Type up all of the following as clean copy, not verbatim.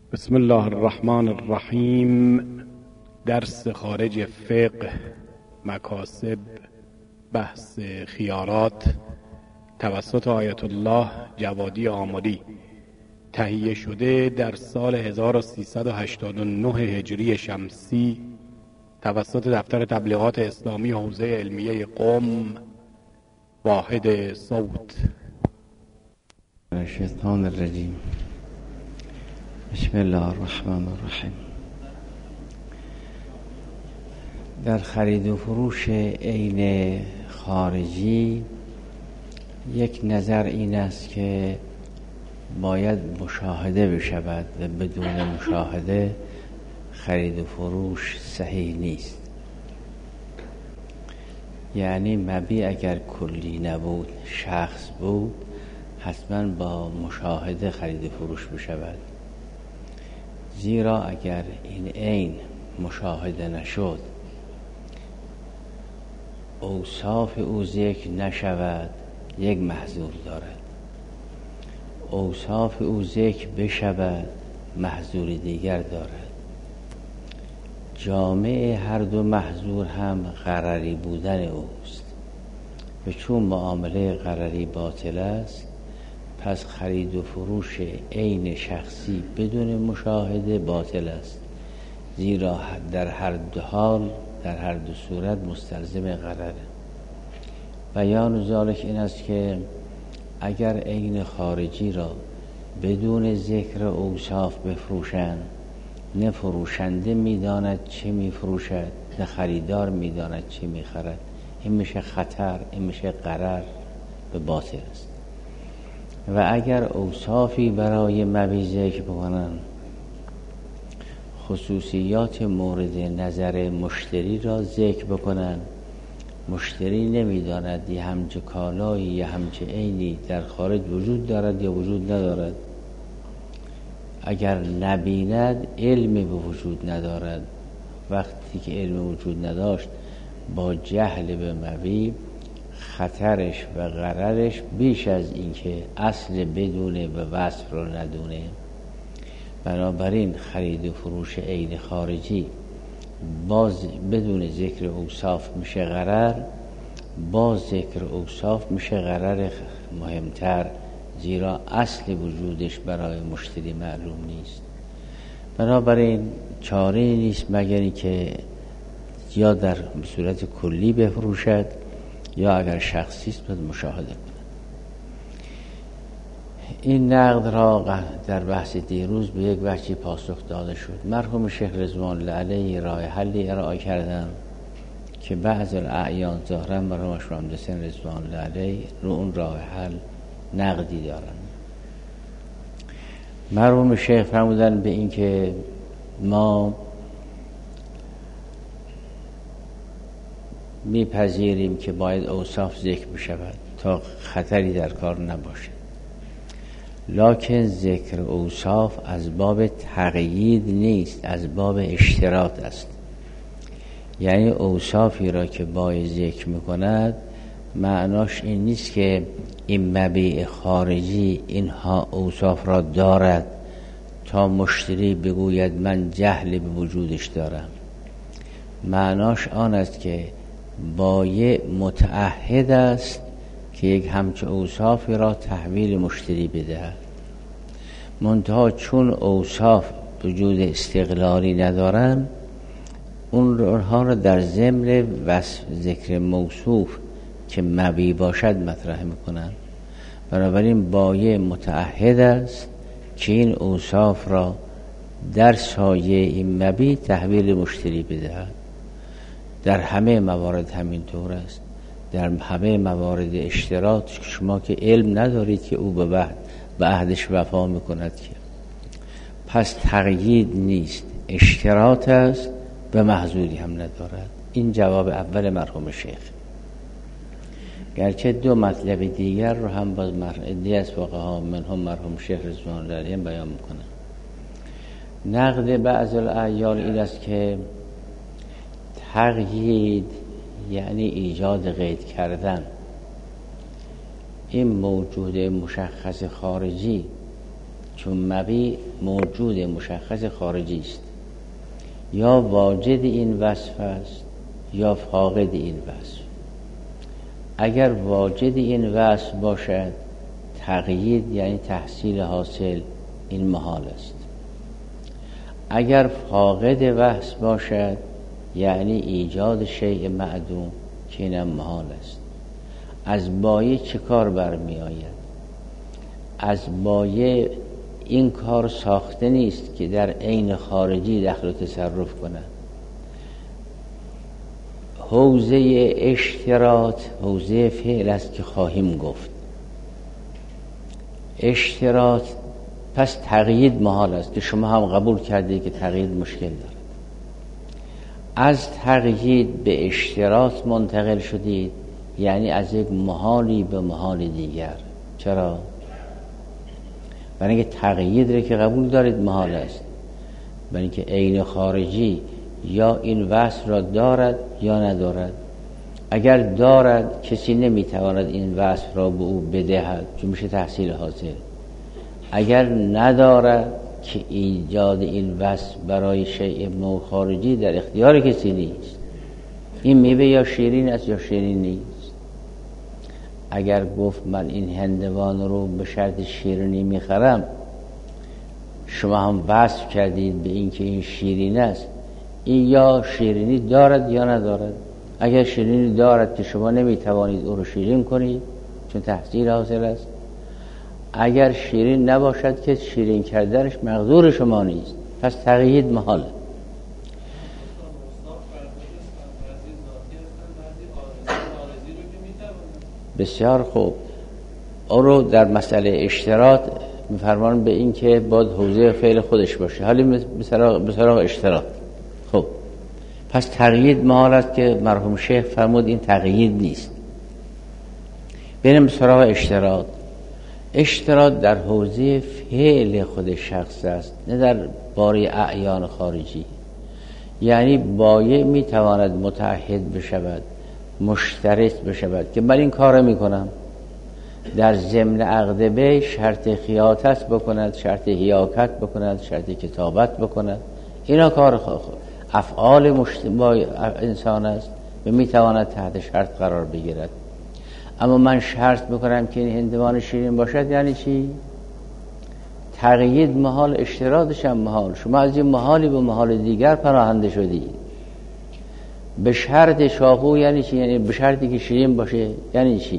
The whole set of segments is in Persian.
بسم الله الرحمن الرحیم. درس خارج فقه، مکاسب، بحث خیارات توسط آیت الله جوادی آملی، تهیه شده در سال 1389 هجری شمسی توسط دفتر تبلیغات اسلامی حوزه علمیه قم، واحد صوت. الشیطان الرجیم. بسم الله الرحمن الرحیم. در خرید و فروش عین خارجی یک نظر این است که باید مشاهده بشود و بدون مشاهده خرید و فروش صحیح نیست. یعنی مبیع اگر کلی نبود، شخص بود، حتما با مشاهده خرید و فروش بشود. زیرا اگر این عین مشاهده نشد، اوصاف او ذکر نشود، یک محظور دارد. اوصاف او ذکر بشود، محظور دیگر دارد. جامع هر دو محظور هم غرری بودن اوست و چون معامله غرری باطل است، پس خرید و فروش عین شخصی بدون مشاهده باطل است، زیرا در هر دو حال، در هر دو صورت مستلزم غرره. بیان ذالک این است که اگر عین خارجی را بدون ذکر اوصاف بفروشند، نه فروشنده میداند چه میفروشد، نه خریدار میداند چه میخرد، این میشه خطر، این میشه غرر، به باطل است. و اگر اوصافی برای مبیع ذکر بکنند، خصوصیات مورد نظر مشتری را ذکر بکنند، مشتری نمیداند یه همچه کالایی یا همچه عینی در خارج وجود دارد یا وجود ندارد. اگر نبیند، علمی به وجود ندارد. وقتی که علم وجود نداشت، با جهل به مبیع خطرش و غررش بیش از این که اصل بدونه و وصف رو ندونه. بنابراین خرید و فروش عین خارجی باز بدون ذکر اوصاف میشه غرر، با ذکر اوصاف میشه غرر مهمتر، زیرا اصل وجودش برای مشتری معلوم نیست. بنابراین چاره نیست مگر این که یا در صورت کلی بفروشد، یا اگر شخصی است باید مشاهده کند. این نقد را در بحث دیروز به یک وجهی پاسخ داده شد. مرحوم شیخ رضوان الله علیه راه حلی ارائه کردن که بعض الاعیان ظاهرا مرحوم شمام حسین رضوان الله علیه رو اون راه حل نقدی دارن. مرحوم شیخ فرمودن به این که ما میپذیریم که باید اوصاف ذکر بشود تا خطری در کار نباشه، لکن ذکر اوصاف از باب تقیید نیست، از باب اشتراط است. یعنی اوصافی را که باید ذکر میکند، معناش این نیست که این مبیع خارجی اینها اوصاف را دارد تا مشتری بگوید من جهل به وجودش دارم. معناش آن است که بایع متعهد است که یک همچه اوصافی را تحویل مشتری بدهد. منتها چون اوصاف وجود استقلالی ندارن، اونها را در ضمن وصف ذکر موصوف که مبیع باشد مطرح میکنن. بنابراین بایع متعهد است که این اوصاف را در سایه این مبیع تحویل مشتری بدهد. در همه موارد همین طور است. در همه موارد اشتراط شما که علم ندارید که او به عهدش وفا میکند که، پس تقیید نیست، اشتراط است، به محظوری هم ندارد. این جواب اول مرحوم شیخ. گرچه دو مطلب دیگر رو هم باز عده‌ای از فقها منهم مرحوم شیخ رضوان الله علیه بیان میکنه. نقد بعض الاعیان این است که تقیید یعنی ایجاد قید کردن. این موجود مشخص خارجی چون مقی موجود مشخص خارجی است، یا واجد این وصف است یا فاقد این وصف. اگر واجد این وصف باشد تقیید یعنی تحصیل حاصل، این محال است. اگر فاقد وصف باشد یعنی ایجاد شیء معدوم، که اینم محال است. از بایه چه کار برمی آید؟ از بایه این کار ساخته نیست که در عین خارجی دخل و تصرف کنند. حوزه اشتراط حوزه فعل است که خواهیم گفت. اشتراط پس تقیید محال است که شما هم قبول کردید که تقیید مشکل دارد. از تقیید به اشتراط منتقل شدید، یعنی از یک محالی به محال دیگر. چرا؟ برای اینکه تقیید را که قبول دارید محال است، برای اینکه عین خارجی یا این وصف را دارد یا ندارد. اگر دارد کسی نمیتواند این وصف را به او بدهد، چون میشه تحصیل حاصل. اگر ندارد که ایجاد این وصف برای شیء نوع خارجی در اختیار کسی نیست. این میوه یا شیرین است یا شیرین نیست. اگر گفت من این هندوان رو به شرط شیرینی میخرم، شما هم وصف کردید به این که این شیرین است، این یا شیرینی دارد یا ندارد. اگر شیرینی دارد که شما نمیتوانید او رو شیرین کنید چون تحصیل حاصل است. اگر شیرین نباشد که شیرین کردنش مقدور شما نیست، پس تقیید محاله. بسیار خوب. او رو در مسئله اشتراط میفرمان به این که باید حوزه فعل خودش باشه. حالی به سراغ اشتراط. خب پس تقیید محال است که مرحوم شیخ فرمود این تقیید نیست. بریم به سراغ اشتراط. اشتراط در حوزه فعل خود شخص است، نه در باره اعیان خارجی. یعنی بایع میتواند متعهد بشود، مشترط بشود که من این کار میکنم، در ضمن عقد بیع شرط خیاطت بکند، شرط حیاکت بکند، شرط کتابت بکند. اینا کار افعال با انسان است و میتواند تحت شرط قرار بگیرد. اما من شرط بکنم که این هندوان شیرین باشد، یعنی چی؟ تقیید محال، اشتراطش هم محال. شما از این محالی به محال دیگر پناهنده شدید. به شرط شاقو یعنی چی؟ یعنی به شرطی که شیرین باشه. یعنی چی؟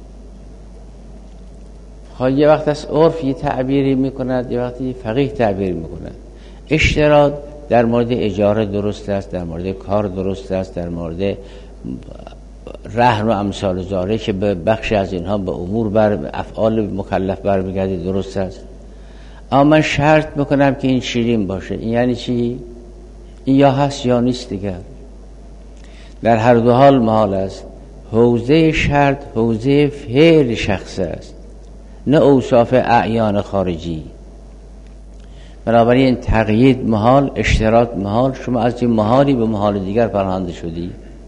خواهی یه وقت از عرف یه تعبیری میکند، یه وقتی فقیه تعبیر میکند. اشتراط در مورد اجاره درست است، در مورد کار درست است، در مورد رهن و امثال زاره که به بخش از اینها به امور افعال مکلف برمیگرده درست است. اما من شرط میکنم که این شیرین باشه، این یعنی چی؟ این یا هست یا نیست دیگر. در هر دو حال محال است. حوزه شرط حوزه فعل شخص است، نه اوصاف اعیان خارجی. بنابراین تقیید محال، اشتراط محال. شما از این محالی به محال دیگر پناهنده شدی.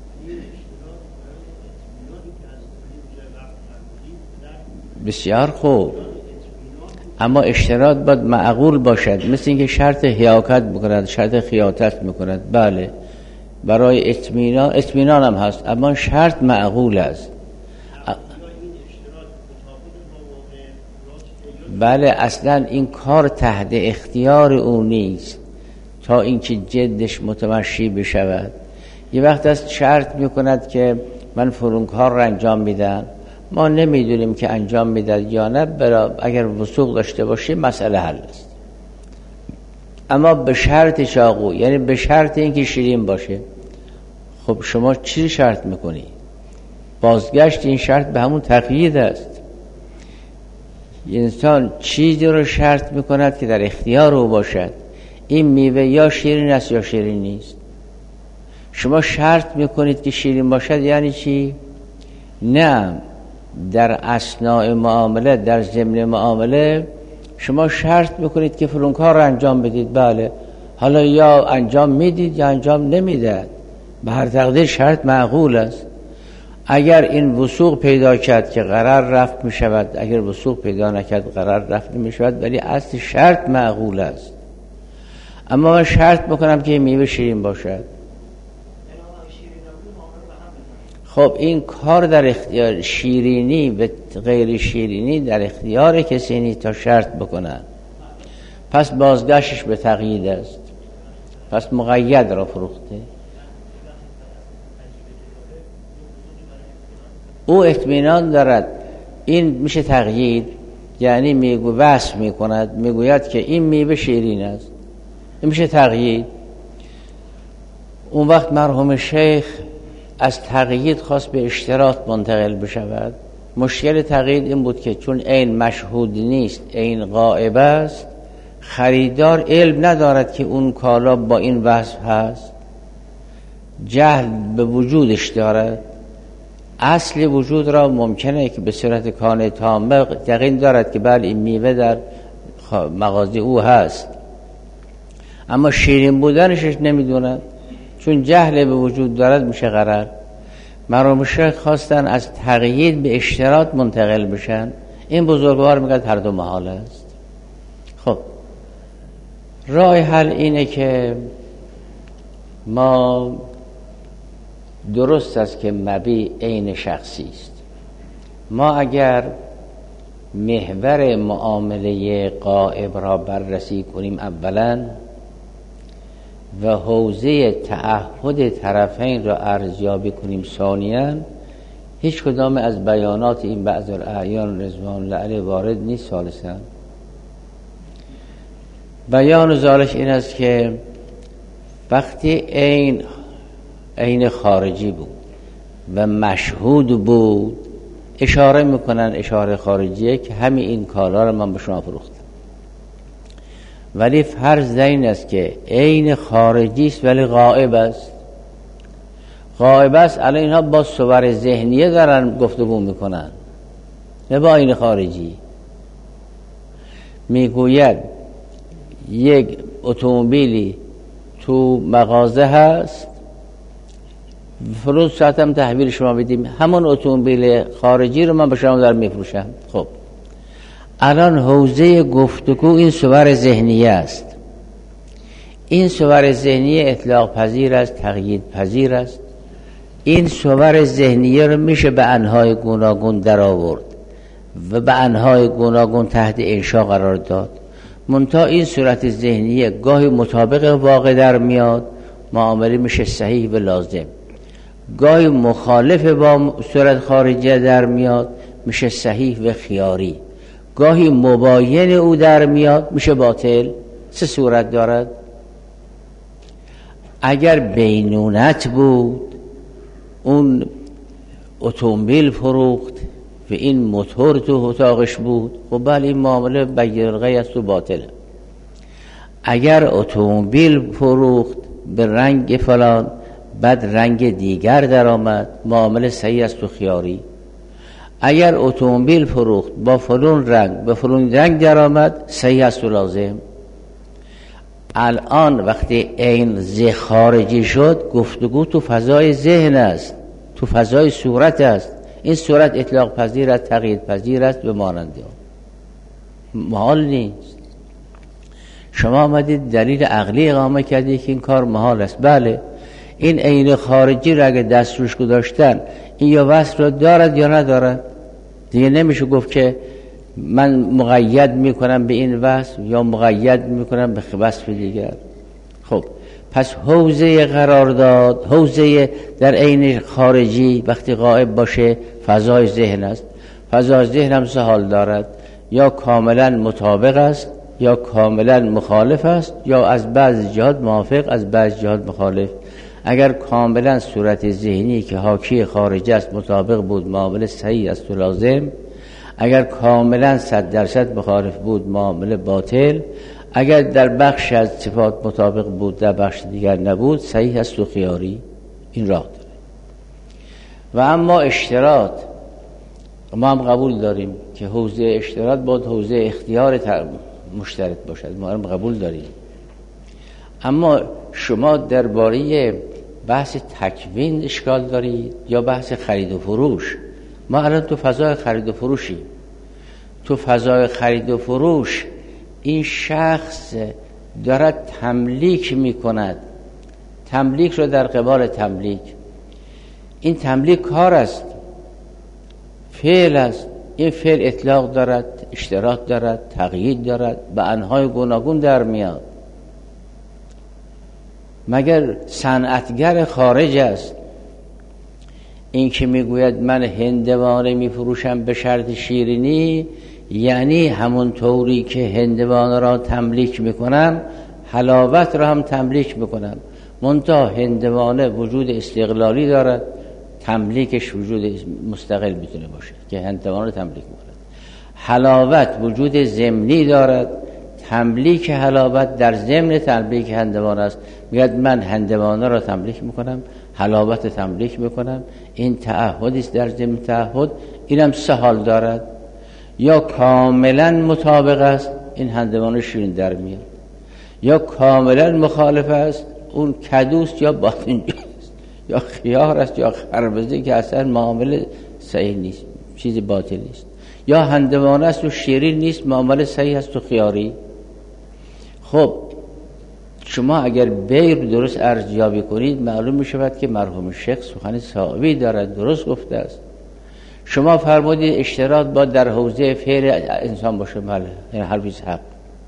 بسیار خوب. اما اشتراط باید معقول باشد، مثل اینکه شرط حیاکت بکند، شرط خیاطت میکند. بله، برای اطمینان هم هست، اما شرط معقول است. بله، اصلا این کار تحت اختیار او نیست تا اینکه جدش متمشی بشود. یه وقت از شرط میکند که من فلان کار را انجام میدم، ما نمیدونیم که انجام میداد یا نه. اگر وثوق داشته باشه مسئله حل است. اما به شرط شاقو، یعنی به شرط اینکه شیرین باشه. خب شما چی شرط میکنی؟ بازگشت این شرط به همون تقیید است. انسان چیزی رو شرط میکند که در اختیار او باشد. این میوه یا شیرین است یا شیرین نیست. شما شرط میکنید که شیرین باشد، یعنی چی؟ نه، در اثناء معامله، در ضمن معامله شما شرط میکنید که فلان کار رو انجام بدید. بله، حالا یا انجام میدید یا انجام نمیدید. به هر تقدیر شرط معقول است. اگر این وثوق پیدا کرد که قرار رفت می شود، اگر وثوق پیدا نکرد قرار رفت نمی شود، ولی اصل شرط معقول است. اما من شرط بکنم که میوه شیرین باشد. خب این کار در اختیار شیرینی و غیر شیرینی در اختیار کسی نیست تا شرط بکنن. پس بازگشتش به تقیید است، پس مقید را فروخته. او اطمینان دارد این میشه تقیید، یعنی میگو وصف میکند، میگوید که این میوه شیرین است، این میشه تقیید. اون وقت مرحوم شیخ از تقیید خواست به اشتراط منتقل بشود. مشکل تقیید این بود که چون عین مشهود نیست، عین غائب است، خریدار علم ندارد که اون کالا با این وصف هست، جهل به وجودش دارد. اصل وجود را ممکنه که به صورت کان تامه یقین دارد که بله این میوه در مغازه او هست، اما شیرین بودنش نمیدوند، چون جهل به وجود دارد میشه غرر. مرحوم شیخ خواستن از تقیید به اشتراط منتقل بشن. این بزرگوار میگه هر دو محال است. خب راه حل اینه که ما درست است که مبیع عین شخصی است. ما اگر محور معامله غائب را بررسی کنیم اولا و حوزه تعهد طرفین را ارزیابی کنیم ثانیاً، هیچ کدام از بیانات این بعض الاعیان رضوان الله علیه وارد نیست. ثالثاً بیان ذالک این است که وقتی عین خارجی بود و مشهود بود، اشاره میکنن اشاره خارجیه که همین این کالا رو من به شما فروختم. ولی فرض این است که عین خارجی است ولی غائب است. غائب است، الان اینها با صور ذهنیه دارن گفتگو میکنن، نه با عین خارجی. میگوید یک اتومبیلی تو مغازه هست، فلان ساعت هم تحویل شما بدیم، همون اتومبیل خارجی رو من به شما دارم میفروشم. خب الان حوزه گفتگو این صور ذهنیه است. این صور ذهنیه اطلاق پذیر است، تقیید پذیر است. این صور ذهنیه رو میشه به انواع گوناگون در آورد و به انواع گوناگون تحت انشاء قرار داد. منتها این صورت ذهنیه گاهی مطابق واقع در میاد، معامله میشه صحیح و لازم. گاهی مخالف با صورت خارجی در میاد، میشه صحیح و خیاری. گاهی مباین او در میاد، میشه باطل. سه صورت دارد. اگر بینونت بود، اون اتومبیل فروخت و این موتور تو اتاقش بود، خب بله این معامله بگیرغی است و باطله. اگر اتومبیل فروخت به رنگ فلان، بعد رنگ دیگر در آمد، معامله صحیح است و خیاری. اگر اتومبیل فروخت با فلان رنگ به فلان رنگ در آمد، صحیح است و لازم. الان وقتی این ذهن خارجی شد، گفتگو تو فضای ذهن است، تو فضای صورت است. این صورت اطلاق پذیر است، تقیید پذیر است به ماننده محال نیست. شما آمدید دلیل عقلی اقامه کردید که این کار محال است. بله این عین خارجی را اگه دست روش گذاشتن، این یا وصف را دارد یا ندارد. دیگه نمیشه گفت که من مقید میکنم به این وصف یا مقید میکنم به وصف دیگر. خب پس حوزه قرارداد، حوزه در عین خارجی وقتی غائب باشه فضای ذهن است. فضای ذهن هم سه حال دارد، یا کاملا مطابق است یا کاملا مخالف است، یا از بعض جهات موافق از بعض جهات مخالف. اگر کاملا صورت ذهنی که حاکی خارجی است مطابق بود، معامله صحیح است و لازم. اگر کاملا 100% مخالف بود، معامله باطل. اگر در بخش از صفات مطابق بود، در بخش دیگر نبود، صحیح است و خیاری. این راه داره. و اما اشتراط ما هم قبول داریم که حوزه اشتراط باید حوزه اختیار مشترک باشد، ما هم قبول داریم. اما شما درباره بحث تکوین اشکال دارید یا بحث خرید و فروش؟ ما الان تو فضای خرید و فروشی. تو فضای خرید و فروش این شخص دارد تملیک میکند، تملیک رو در قبال تملیک. این تملیک کار است، فعل است. این فعل اطلاق دارد، اشتراط دارد، تقیید دارد، به انواع گوناگون در میاد. مگر صنعتگر خارج است این که میگوید من هندوانه میفروشم به شرط شیرینی، یعنی همون طوری که هندوانه را تملیک میکنم حلاوت را هم تملیک میکنم. منتها هندوانه وجود استقلالی دارد، تملیکش وجود مستقل میتونه باشه که هندوانه تملیک میکند. حلاوت وجود ضمنی دارد، تملیک حلاوت در ضمن تملیک هندوانه است. میگه من هندوانه را تملیک میکنم، حلاوت تملیک میکنم. این تعهدی است در ضمن تعهد. اینم سه حال دارد، یا کاملا مطابق است، این هندوانه شیرین در میاد، یا کاملا مخالف است، اون کدوست یا باطنجاست، یا خیار است یا خربزه که اصلا معامله صحیح نیست، چیز باطلی است، یا هندوانه است و شیرین نیست، معامله صحیح است و خیاری. خب شما اگر بیع رو درست ارزیابی کنید معلوم می شود که مرحوم شیخ سخن صوابی دارد، درست گفته است. شما فرمودید اشتراط با در حوزه فعل انسان باشه، بله، یعنی حرفی حق.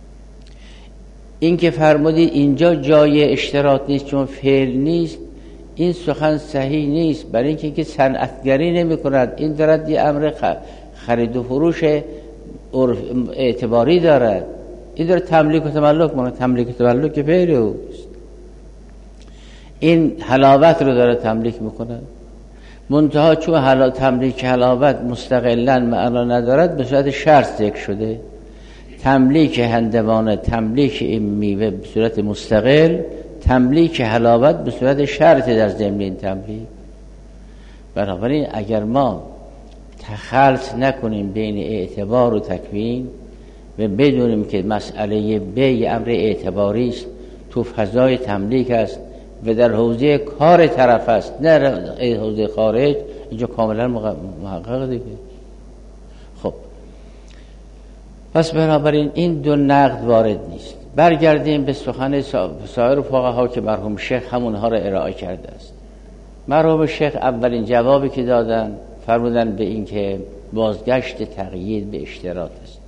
این که فرمودید اینجا جای اشتراط نیست چون فعل نیست، این سخن صحیح نیست، برای اینکه صنعتگری نمی کند. این دارد یه امر خرید و فروش اعتباری دارد. این داره تملیک و تملک مونه، تملیک و تملک که فعل اوست. این حلاوت رو داره تملیک میکنه. منتها چون تملیک حلاوت مستقلا معنا ندارد، به صورت شرط ذکر شده. تملیک هندوانه، تملیک این میوه به صورت مستقل، تملیک حلاوت به صورت شرط در ضمن این تملیک. بنابراین اگر ما تخلط نکنیم بین اعتبار و تکوین و بدونیم که مسئله بیع امر اعتباری است، تو فضای تملیک است و در حوزه کار طرف است، نه حوزه خارج، اینجا کاملا محقق دیگه. خب پس بنابراین این دو نقد وارد نیست. برگردیم به سخن سایر فقها که مرحوم شیخ همونها را ارائه کرده است. مرحوم شیخ اولین جوابی که دادن فرمودن به این که بازگشت تقیید به اشتراط است.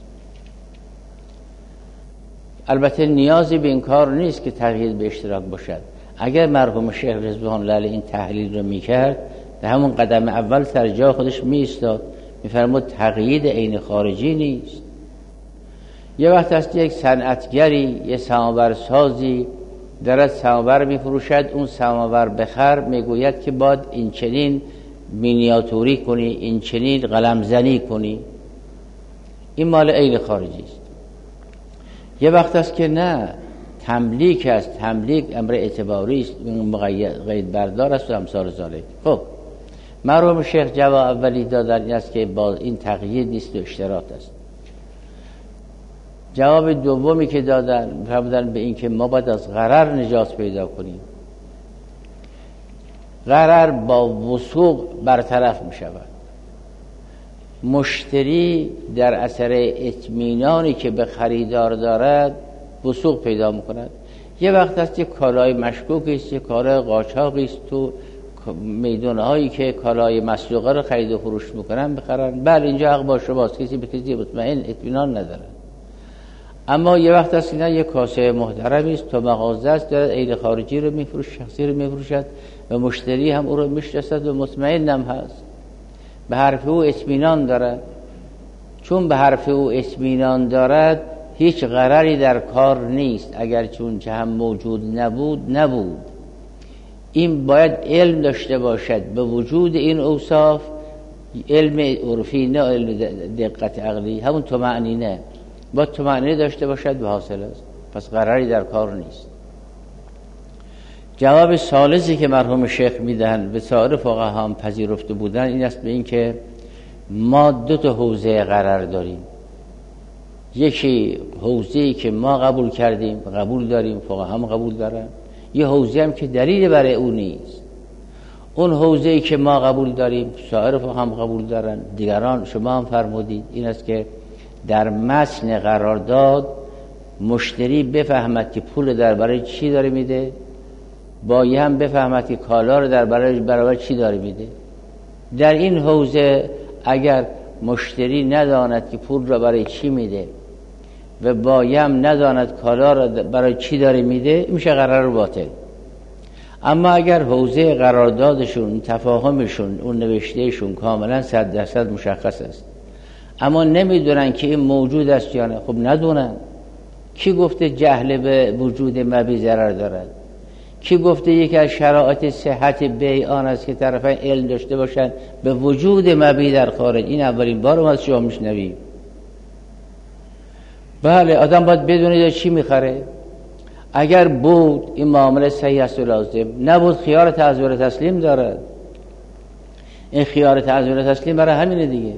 البته نیازی به این کار نیست که تقیید به اشتراک باشد. اگر مرحوم شیخ رضوان الله علیه این تحلیل رو میکرد، در همون قدم اول سر جا خودش میایستاد، میفرمود تقیید عین خارجی نیست. یه وقت است یک صنعتگری، یه سماورسازی دارد سماور میفروشد، اون سماور بخر میگوید که باید این چنین مینیاتوری کنی، این چنین قلمزنی کنی، این مال عین خارجی است. یه وقت است که نه، تملیک است، تملیک امر اعتباری است، قید بردار است و امثال ذالک. خب مرحوم شیخ جواب اولی دادن این است که با این تقیید نیست و اشتراط است. جواب دومی که دادن به این که ما باید از غرر نجات پیدا کنیم. غرر با وثوق برطرف می شود. مشتری در اثر اطمینانی که به خریدار دارد وثوق پیدا می کند. یه وقت هست یک کالای مشکوک است، یک کالای قاچاقی است، تو میدانهایی که کالای مسروقه رو خرید و فروش میکنن بخرن. بله اینجا حق با شماست، کسی به کسی مطمئن اطمینان نداره. اما یه وقت هست که یک کاسه محترمی است، تو مغازه است، دارد عین خارجی رو میفروشد، شخصی رو میفروشد و مشتری هم او رو میشناسد و مطمئن هم هست، به حرف او اطمینان دارد. چون به حرف او اطمینان دارد هیچ غرری در کار نیست، اگر چون که هم موجود نبود. این باید علم داشته باشد به وجود این اوصاف، علم عرفی نه علم دقت عقلی، همون طمأنینه با طمأنینه داشته باشد به حاصل است. پس غرری در کار نیست. جواب ثالثی که مرحوم شیخ میدهند به سایر فقها هم پذیرفته بودن این است به این که ما دو تا حوزه غرر داریم. یکی حوزه‌ای که ما قبول کردیم، قبول داریم، فقها هم قبول دارن. یه حوزه هم که دلیل برای اون نیست. اون حوزه‌ای که ما قبول داریم سایر هم قبول دارن، دیگران شما هم فرمودید، این است که در متن قرارداد مشتری بفهمد که پول در برای چی داره میده، بایی هم بفهمد که کالا رو در برای چی داره میده. در این حوزه اگر مشتری نداند که پول را برای چی میده و بایی هم نداند کالا را برای چی داره میده، میشه قرار باطل. اما اگر حوزه قراردادشون، تفاهمشون، اون نوشتهشون کاملا 100% مشخص است، اما نمیدونن که این موجود است یا نه، خب ندونن. کی گفته جهل به وجود مبیع ضرر دارد؟ کی گفته یکی از شرایط صحت بیع آن است که طرفین علم داشته باشند به وجود مبیع در خارج؟ این اولین بار ما از شما میشنویم. بله، آدم باید بدونه چی میخره. اگر بود این معامله صحیح است و لازم، نبود خیار تعذر تسلیم داره. این خیار تعذر تسلیم برای همینه دیگه.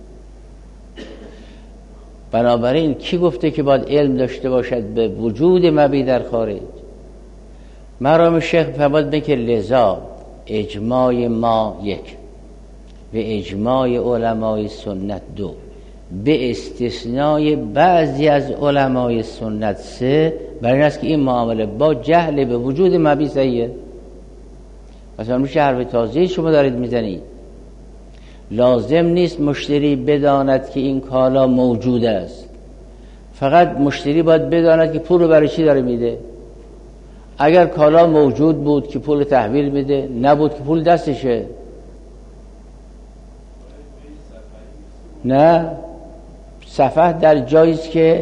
بنابراین کی گفته که باید علم داشته باشد به وجود مبیع در خارج؟ مرحوم شیخ فرمود که لذا اجماع ما 1 و اجماع علمای سنت 2، به استثنای بعضی از علمای سنت 3، برای این است که این معامله با جهل به وجود مبیع صحیحه. مثلا میشه حرف تازه شما دارید میزنید. لازم نیست مشتری بداند که این کالا موجود است، فقط مشتری باید بداند که پول رو برای چی داره میده. اگر کالا موجود بود که پول تحویل میده، نبود که پول دستشه. نه، سفه در جاییست که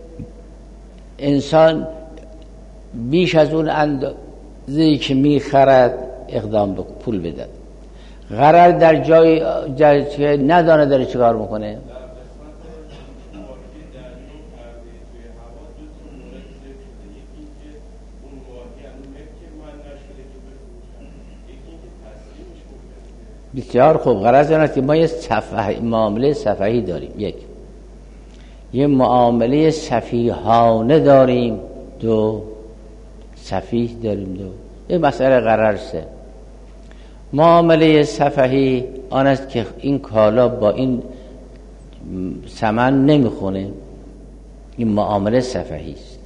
انسان بیش از اون اندازه‌ای که میخرد اقدام به پول بده. غرر در جایی که ندانه داره چیکار میکنه. بسیار خوب. غرض این است که ما یه معامله سفهی داریم. 1 یه معامله سفیهانه داریم. 2 سفیه داریم. 2 این مسئله قرار 3. معامله سفهی آن است که این کالا با این ثمن نمیخونه، این معامله سفهی است.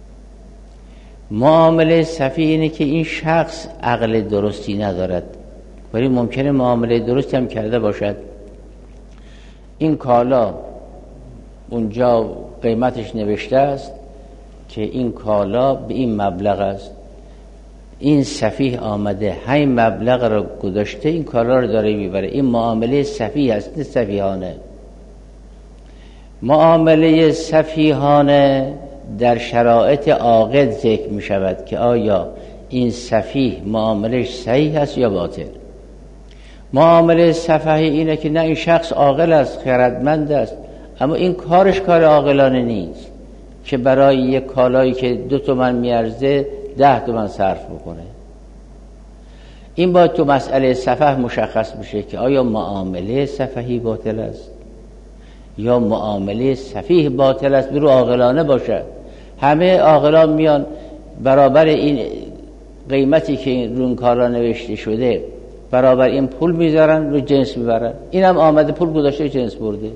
معامله سفیه اینه که این شخص عقل درستی ندارد، ولی ممکنه معامله درستی هم کرده باشد. این کالا اونجا قیمتش نوشته است که این کالا به این مبلغ است، این سفیه آمده همین مبلغ رو گذاشته این کالا رو داره میبره. این معامله سفیه است، نه سفیهانه. معامله سفیهانه در شرایط عاقد ذکر می شود که آیا این سفیه معاملش صحیح است یا باطل. معامله سفیه اینه که نه این شخص عاقل است، خردمند است، اما این کارش کار عاقلانه نیست که برای یک کالایی که 2 تومن میارزه 10 تومن صرف بکنه. این باید تو مسئله سفه مشخص بشه که آیا معامله سفهی باطل است یا معامله سفیه باطل است، برو عاقلانه باشه. همه عاقلان میان برابر این قیمتی که رون کالا نوشته شده برابر این پول میذارن، رو جنس میبرن. اینم آمده پول گذاشته جنس برده.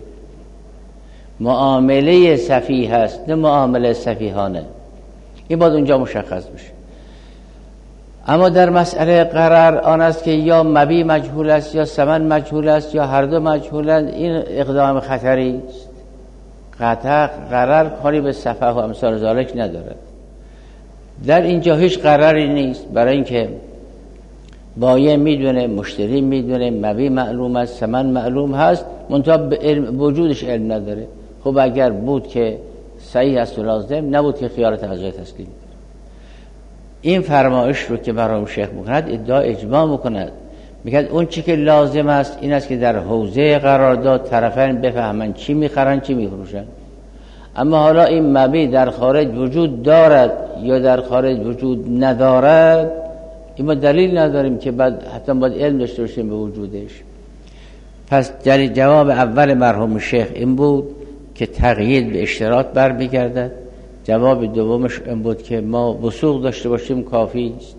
معامله سفیه هست، نه معامله سفیهانه. این باید اونجا مشخص بشه. اما در مسئله قرار آن است که یا مبیع مجهول است یا ثمن مجهول است یا هر دو مجهولند، این اقدام خطری است. قرار کاری به سفه و امثال ذالک ندارد. در اینجا هیچ قراری نیست، برای اینکه بایع میدونه، مشتری میدونه، مبیع معلوم است، ثمن معلوم هست، منتها به وجودش علم نداره. خب اگر بود که صحیح است و لازم، نبود که خیار تعذر تسلیم. این فرمایش رو که برام شیخ میکند ادعا اجماع میکند، میگه اون چی که لازم است این است که در حوزه قرارداد طرفین بفهمن چی میخرن چی میفروشن. اما حالا این مبیع در خارج وجود دارد یا در خارج وجود ندارد، این ما دلیل نداریم که حتی باید علم داشته باشیم به وجودش. پس جواب اول مرحوم شیخ این بود که تقیید به اشتراط برمیگردد. جواب دومش این بود که ما وثوق داشته باشیم کافی است.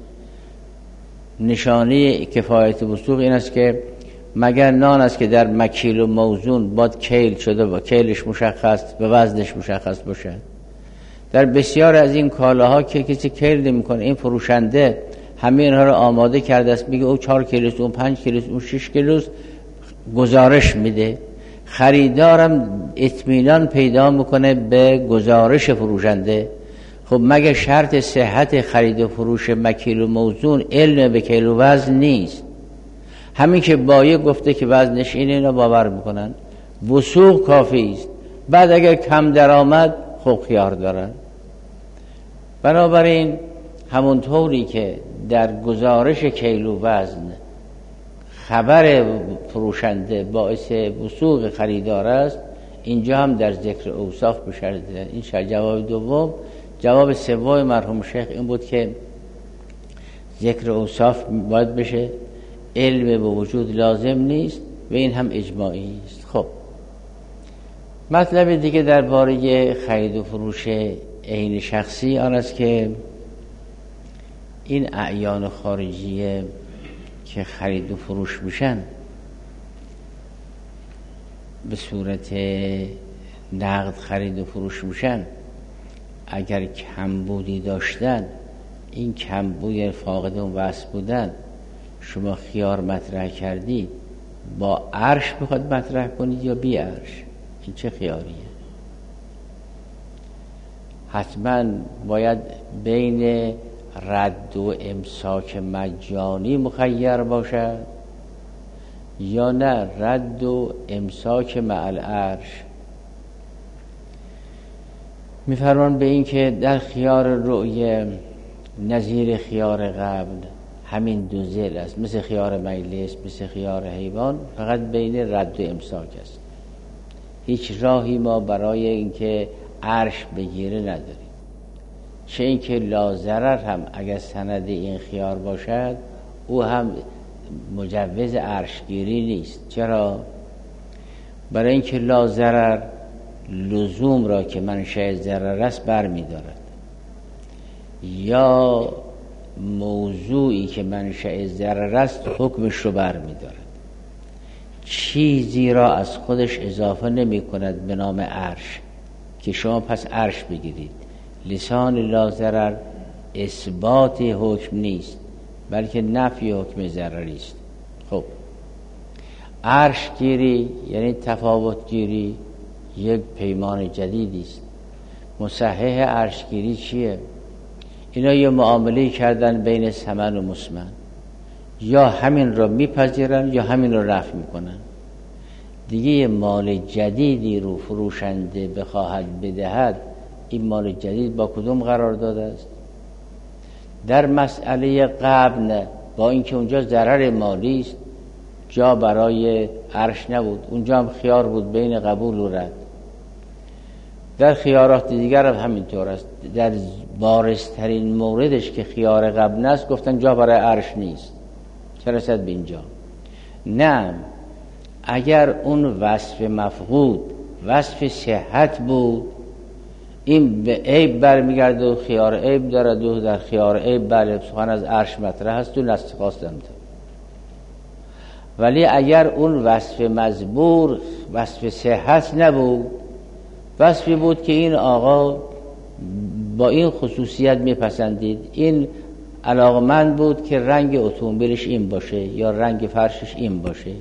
نشانه کفایت وثوق این است که مگر نان است که در مکیل و موزون باید کیل شده و کیلش مشخص و وزنش مشخص باشد. در بسیار از این کالاها که کسی کیل نمی‌کنه، این فروشنده همه اینها رو آماده کرده است، میگه او 4 کیلوست، اون 5 کیلوست، اون 6 کیلوست، گزارش میده. خریدارم اطمینان پیدا میکنه به گزارش فروشنده. خب مگه شرط صحت خرید و فروش مکیل و موزون علم به کیل و وزن نیست؟ همین که بایع گفته که وزنش اینه، اینا باور میکنن، وثوق کافی است. بعد اگر کم درآمد خب خیار دارن. بنابراین همونطوری که در گزارش کیل و وزن خبر فروشنده باعث وثوق خریدار است، اینجا هم در ذکر اوصاف بشرط. این جواب دوم. جواب سوم مرحوم شیخ این بود که ذکر اوصاف باید بشه، علم به وجود لازم نیست و این هم اجماعی است. خب مطلب دیگه درباره خرید و فروش عین شخصی آن است که این اعیان خارجیه که خرید و فروش میشن به صورت نقد خرید و فروش میشن، اگر کمبودی داشتن، این کمبود فاقد اون وصف بودن، شما خیار مطرح کردید، با عرش بخواد مطرح کنید یا بی عرش، این چه خیاریه؟ حتما باید بین رد و امساک مجانی مخیر باشد یا نه رد و امساک مع العرش. میفرمان به این که در خیار رؤیه نظیر خیار قبل همین دو ذیل است، مثل خیار مجلس، مثل خیار حیوان، فقط بین رد و امساک است. هیچ راهی ما برای اینکه عرش بگیره نداریم. چه اینکه لاضرر هم اگر سند این خیار باشد او هم مجوز عرشگیری نیست. چرا؟ برای اینکه لاضرر لزوم را که منشأ ضرر است برمی دارد، یا موضوعی که منشأ ضرر است حکمش رو برمی دارد. چیزی را از خودش اضافه نمی کند به نام عرش که شما پس عرش بگیرید. لسان لاضرر اثبات حکم نیست بلکه نفی حکم ضرری است. خب عرش گیری یعنی تفاوت گیری یک پیمان جدیدی است. مصحح عرش گیری چیه؟ اینا یه معامله کردن بین ثمن و مسمن، یا همین را میپذیرن یا همین را رفع میکنن. دیگه یه مال جدیدی رو فروشنده بخواهد بدهد، این مال جدید با کدوم قرار داده است؟ در مسئله قبل نه، با اینکه اونجا ضرر مالی است، جا برای عرش نبود، اونجا هم خیار بود بین قبول و رد. در خیارات دیگر هم همینطور است. در بارزترین موردش که خیار قبل است گفتن جا برای عرش نیست. چه رسد به اینجا؟ نه، اگر اون وصف مفقود وصف صحت بود، این به عیب برمیگرده و خیار عیب دارد و در خیار عیب بله سخن از عرش مطرح هست و نستخواستم. ولی اگر اون وصف مزبور وصف صحت نبود، وصفی بود که این آقا با این خصوصیت میپسندید، این علاقمند بود که رنگ اتومبیلش این باشه یا رنگ فرشش این باشه،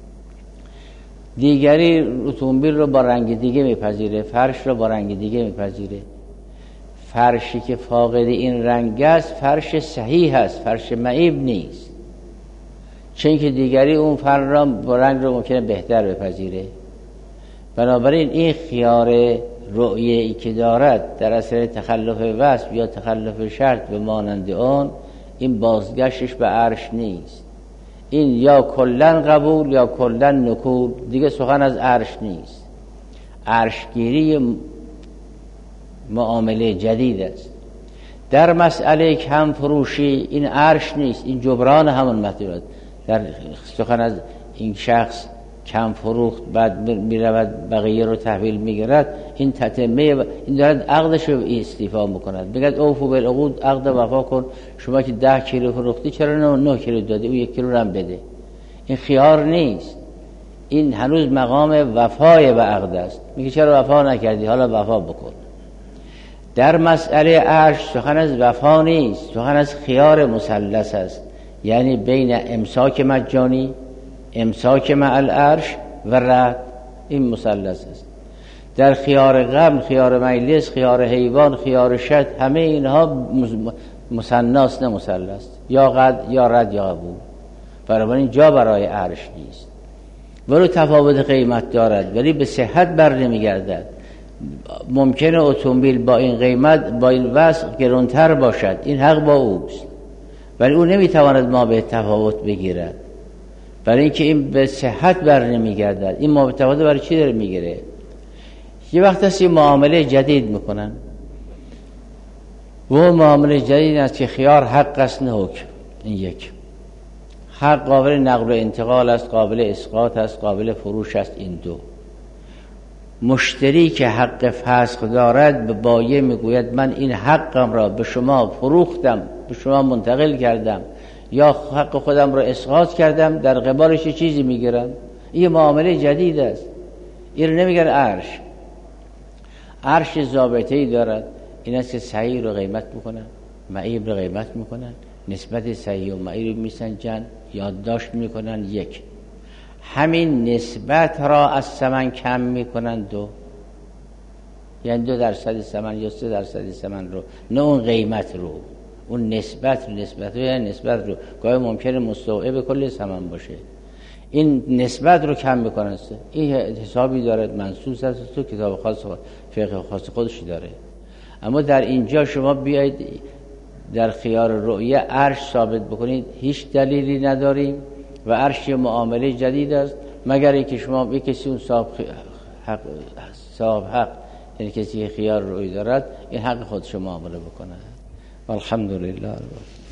دیگری اتومبیل رو با رنگ دیگه میپذیره، فرش رو با رنگ دیگه میپذیره. فرشی که فاقد این رنگ است فرش صحیح است، فرش معیب نیست، چون که دیگری اون فرش را با رنگ رو ممکنه بهتر بپذیره. بنابراین این خیار رؤیه‌ای که دارد در اثر تخلف وصف یا تخلف شرط به مانند آن، این بازگشتش به عرش نیست. این یا کلن قبول یا کلن نکول، دیگه سخن از عرش نیست. عرشگیری معامله جدید است. در مسئله کم فروشی این عرش نیست، این جبران همون مطلب. در سخن از این شخص کم فروخت بعد میرود بقیه رو تحویل میگیرد، این تتمه این دارد عقدش رو استیفا میکند. بگد اوفو بالعقود، عقد وفا کن. شما که 10 کیلو فروختی چرا 9 کیلو دادی؟ او 1 کیلو رو هم بده. این خیار نیست، این هنوز مقام وفای به عقد است. میگه چرا وفا نکردی؟ حالا وفا بکن. در مسئله عرش سخن از وفا نیست، سخن از خیار مثلث است، یعنی بین امساک مجانی، امساک مع العرش و رد. این مثلث است. در خیار غم، خیار مجلس، خیار حیوان، خیار شد، همه اینها مثناست نه مثلث، یا قد یا رد یا قبول. بنابراین جا برای عرش نیست. ولو تفاوت قیمت دارد ولی به صحت بر نمیگردد. ممکنه اتومبیل با این قیمت با این وزن گرانتر باشد، این حق با اوست، ولی او نمیتواند ما به تفاوت بگیرد، برای اینکه این به صحت بر نمیگردد. این ما به تفاوت برای چی داره میگیره؟ یه وقت هست یه معامله جدید میکنن و معامله جدید است که خیار حق است نه حکم. این یک حق قابل نقل و انتقال است، قابل اسقاط است، قابل فروش است. این دو. مشتری که حق فسخ دارد به بایع میگوید من این حقم را به شما فروختم، به شما منتقل کردم، یا حق خودم را اسقاط کردم، در قبالش چیزی میگیرم. این معامله جدید است. این رو نمیگن عرش. عرش ضابطه‌ای دارد، این است که صحیح رو قیمت میکنن، معیب رو قیمت میکنن، نسبت صحیح و معیب رو میسنجن، یادداشت میکنن. یک، همین نسبت را از ثمن کم میکنن. دو، یعنی 2% ثمن یا 3% ثمن رو، نه اون قیمت رو، اون نسبت رو، یعنی نسبت رو گاهی ممکنه مستوعب کل ثمن باشه، این نسبت رو کم میکنن. این حسابی دارد، منصوص است تو کتاب خاص فقه خاص خودش داره. اما در اینجا شما بیایید در خیار رؤیه عرش ثابت بکنید، هیچ دلیلی نداریم و عرش معامله جدید است، مگر اینکه شما یک کسی اون صاحب حق یعنی کسی خیار رؤیه دارد، این حق خودش معامله بکنه. والحمدلله.